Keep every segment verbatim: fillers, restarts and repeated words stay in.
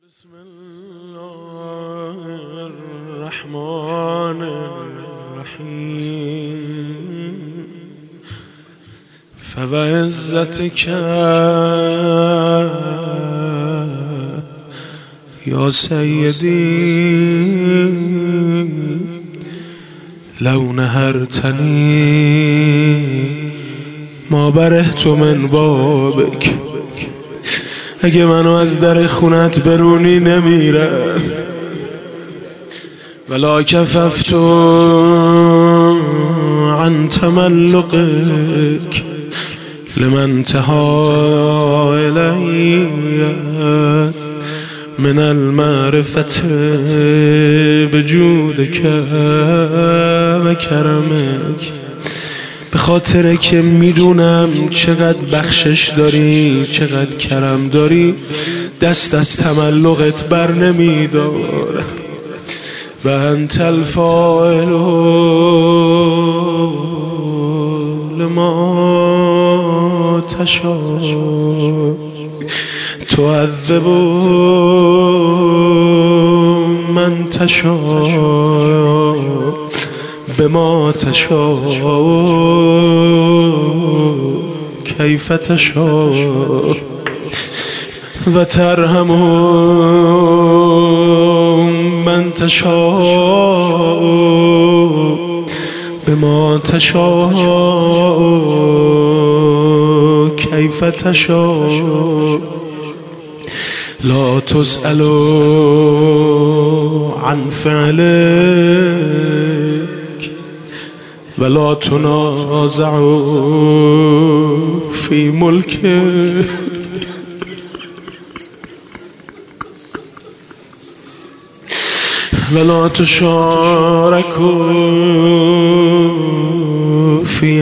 بسم الله الرحمن الرحیم فوعزتک یا سیدی لو نهرتنی ما برهت من بابک. اگه منو از در خونت برونی نمیرم، ولا کففت عن تملقک لمن تها الی من المعرفت بجودک و کرمک. به خاطر که میدونم چقدر بخشش داری، چقدر کرم داری، دست از تملقت بر نمیدارم. و انت الفاعل لما تشاء تعذب من تشاء بما تشاء کیف تشاء و ترحم من تشاء بما تشاء کیف تشاء. لا تسأل عن فعلك ولا تنازع في ملكه ولا تشارك في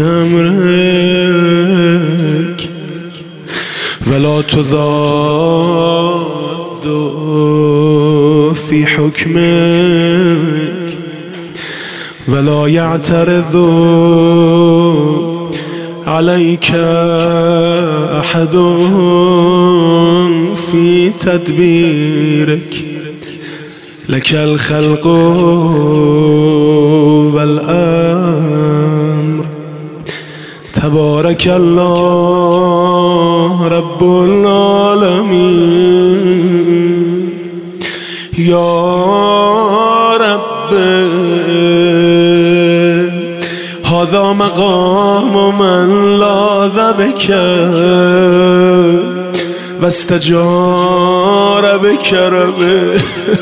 أمرك ولا تضاد في حكمك ولا يعترض عليك أحد في تدبيرك. لك الخلق والأمر تبارك الله رب العالمين. يا رب هذا مقام من لاذ بك واستجار بك ربه.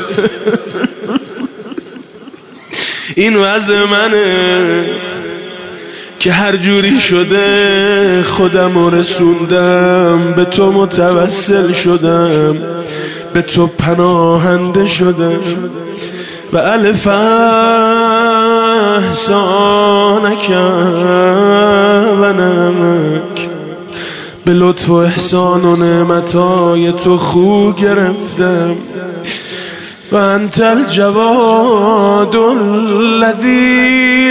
این وضع منه که هر جوری شده خودم رو رسوندم، به تو متوسل شدم، به تو پناهنده شدم. و الف احسانک و نعمک، به لطف و احسان و نعمتای تو خو گرفتم. و انت الجواد الذی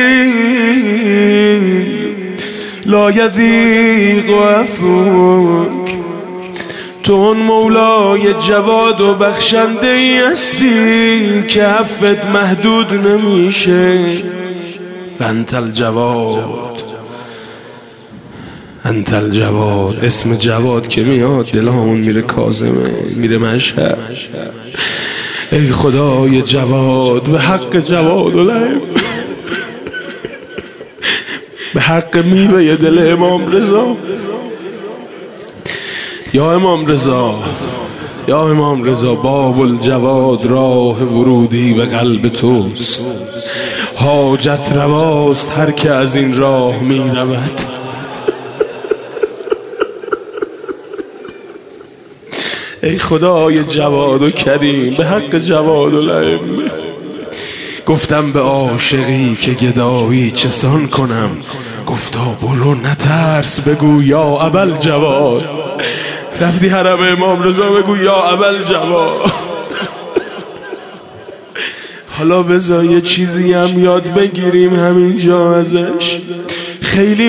لا یضیق عفوک. تو اون مولای جواد و بخشنده ای هستی که عفوت محدود نمیشه. انت الجواد، انت الجواد. اسم جواد که میاد دلامون میره کاظمه، میره مشهد. ای خدای جواد، به حق جواد العلم، به حق میوه دل امام رضا. یا امام رضا، یا امام رضا، باب الجواد راه ورودی به قلب توست. حاجت رواست هر که از این راه می رود. ای خدای جواد و کریم، به حق جواد الائمه. گفتم به عاشقی که گدایی چسان کنم، گفتا برو نترس بگو یا ابل جواد. رفتی حرم امام رضا بگو یا ابل جواد. حالا بذار یه چیزی هم یاد بگیریم همینجا ازش. خیلی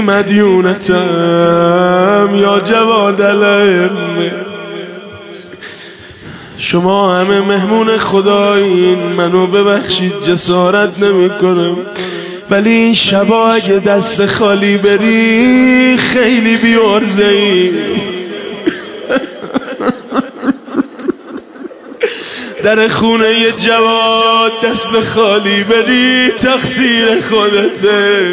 مدیونتم یا جواد الائمه. شما همه مهمون خدایین، منو ببخشید جسارت نمی کنم، ولی این شبا اگه دست خالی بری خیلی بیارزه ای. در خونه ی جواد دست خالی بری تقصیر خودته.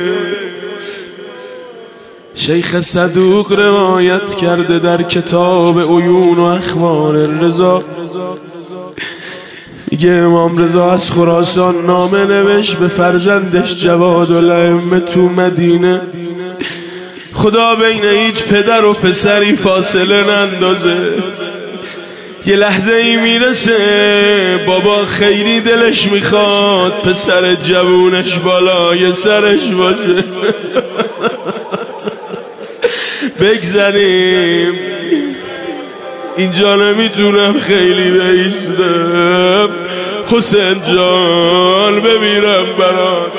شیخ صدوق روایت کرده در کتاب عیون و اخبار رضا، میگه امام رضا از خراسان نامه نوشت به فرزندش جوادالائمه تو مدینه، خدا بین هیچ پدر و پسری فاصله نندازه. یه لحظه ای میرسه بابا خیلی دلش میخواد پسر جوونش بالای سرش باشه. بگذاریم اینجا نمیتونم خیلی بایستم، حسین جان بمیرم برات.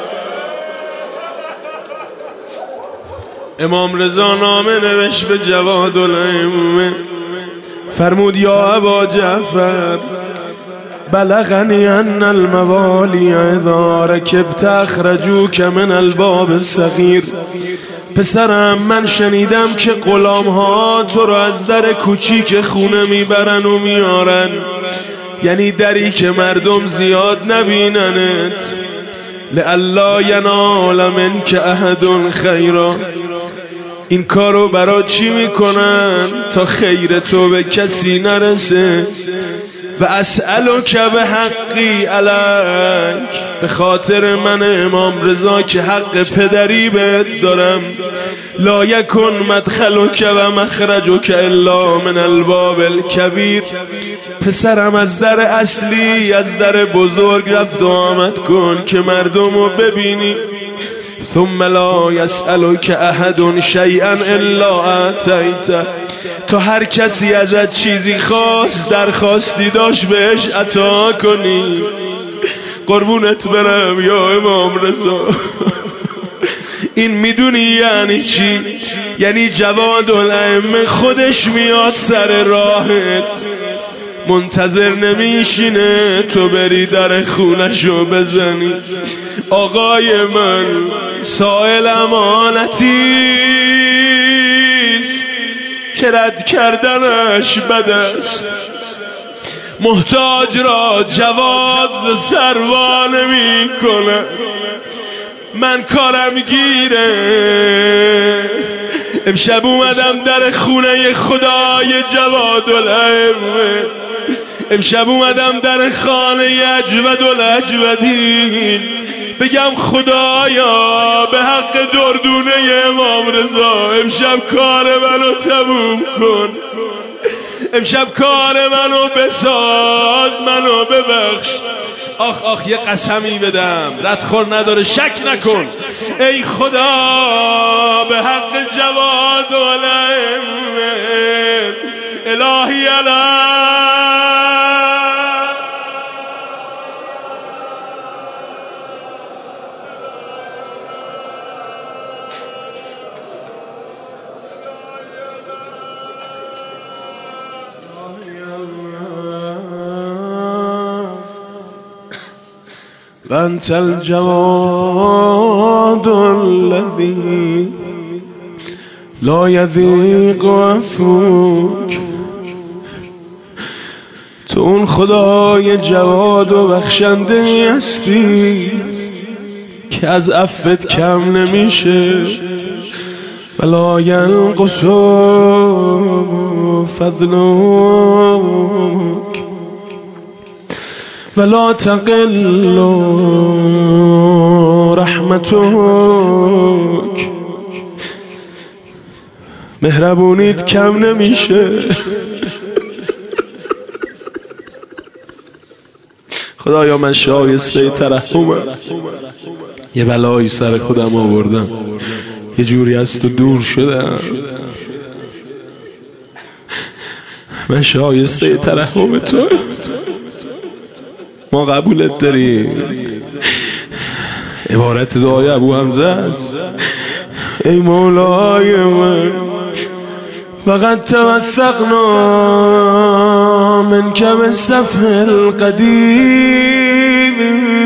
امام رضا نامه نوشت به جوادالائمه، فرمود یا ابا جعفر بلغنی ان الموالی اذا رکبت اخرجوک من الباب الصغیر. پسرم من شنیدم که غلام ها تو رو از در کوچیک خونه میبرن و میارن، یعنی دری که مردم زیاد نبیننت، لئلا ینال منک احد خیرا. این کارو برا چی میکنن؟ تا خیر تو به کسی نرسه. و اسألک به حقی علیک، به خاطر من امام رضا که حق پدری بهت دارم، لا یکن مدخلک و مخرجک الا من الباب الکبیر. پسرم از در اصلی، از در بزرگ رفت و آمد کن که مردمو ببینی. ثم لا يسألك احد شيئا الا اعطيته. تو هر کسی ازت چیزی خواست، درخواستی داشت بهش عطا کنی. قربونت برم یا امام رضا. این میدونی یعنی چی؟ یعنی جوادالائمه خودش میاد سر راهت، منتظر نمیشینه تو بری در خونشو بزنی. آقای من سائل امانتیست که رد کردنش بد است. محتاج را جواد سروا نمی کنه. من کارم گیره. امشب اومدم در خونه خدای جوادالائمه، امشب اومدم در خانه اجودالاجودین بگم خدایا به حق دردونه امام رضا امشب کار منو تموم کن، امشب کار منو بساز، منو ببخش. آخ آخ یه قسمی بدم ردخور نداره، شک نکن. ای خدا به حق جوادالائمه الهی الهی وانت الجواد الذي لا يذيق عفوك. تو اون خدای جواد و بخشنده هستی که از عفوت کم نمیشه. ولا ينقص فضلك ولا تقل رحمتك. مهربونیت کم نمیشه. خدایا من شایسته ترحمم، یه بلایی سر خودم آوردم، یه جوری از تو دور شدم، من شایسته ترحم تو. ما قبولت داریم. عبارت دعای ابو حمزه است. ای مولای من وقد توثقنا من کم الصفح القدیم،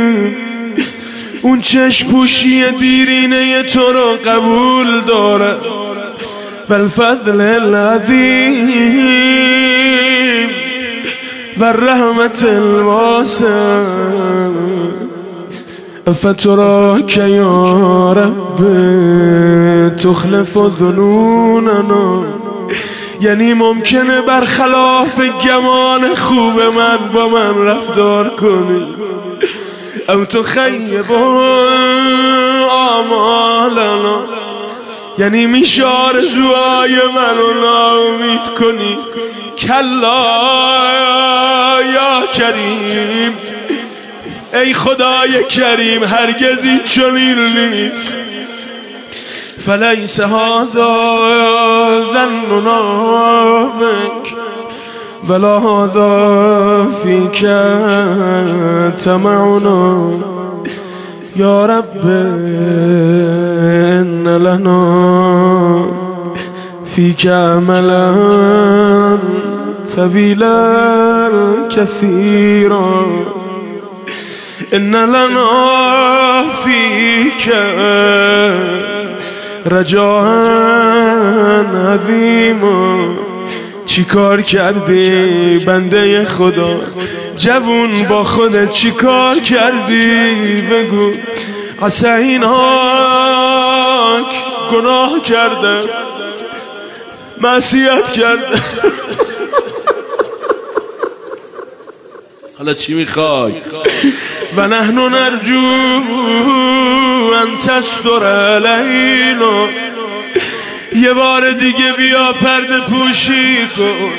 اون چشم پوشی دیرینه تو رو قبول داره، والفضل العظیم والرحمت الواسع، فتراک یا رب تخلف ظنوننا. یعنی ممکنه برخلاف گمان خوب من با من رفتار کنی، او تخیب آمالنا، یعنی میشه آرزوهای منو ناامید کنی. کلا یا کریم، ای خدای کریم هرگز این چنین نیست. فلیس هذا ظننا بک ولا هذا فیک طمعنا. یا رب ان لنا فیک عملا طویلا کثیرا، ان لنا فیک رجاء عظیما. چی کار کردی بنده خدا؟ جوون با خودت چی کار کردی؟ بگو. عسیناک گناه کرده، معصیت کرده. حالا چی میخوای؟ و نحن نرجو ان تستر علینا. یه بار دیگه بیا پرده پوشی کن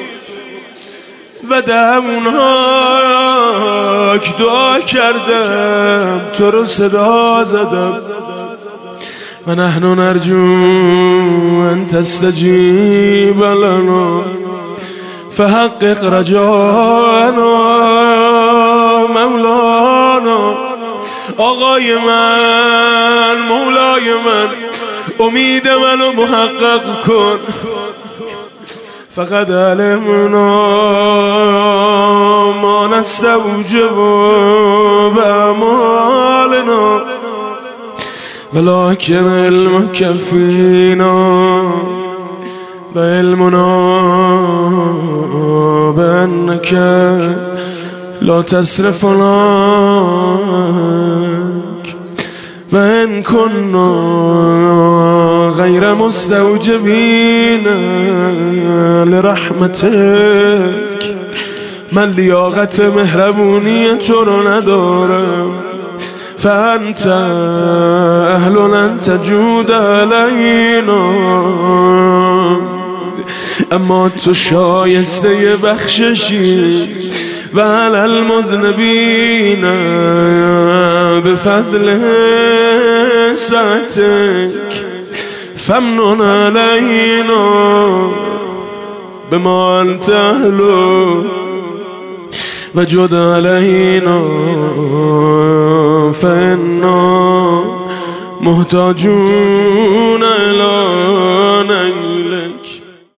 و دمونهاک دعا کردم، تو رو صدا زدم. و نحن نرجو ان تستجیب لنا فحقق رجانا مولانا. آقای من، مولای من، امید منو محقق کن. فقد علمنا ما نستوجب بأعمالنا ولكن علمك فينا وعلمنا بأنك لا تصرفنا وإن كنا غير مستوجبين لرحمتك. من لیاقت مهربونی تو رو ندارم، فأنت أهل أن تجود علينا، اما تو شایسته بخششی. و علی المذنبین بفضل سعتک فمنن علینا بما انت اهله وجد علینا فإنا محتاجون الیک.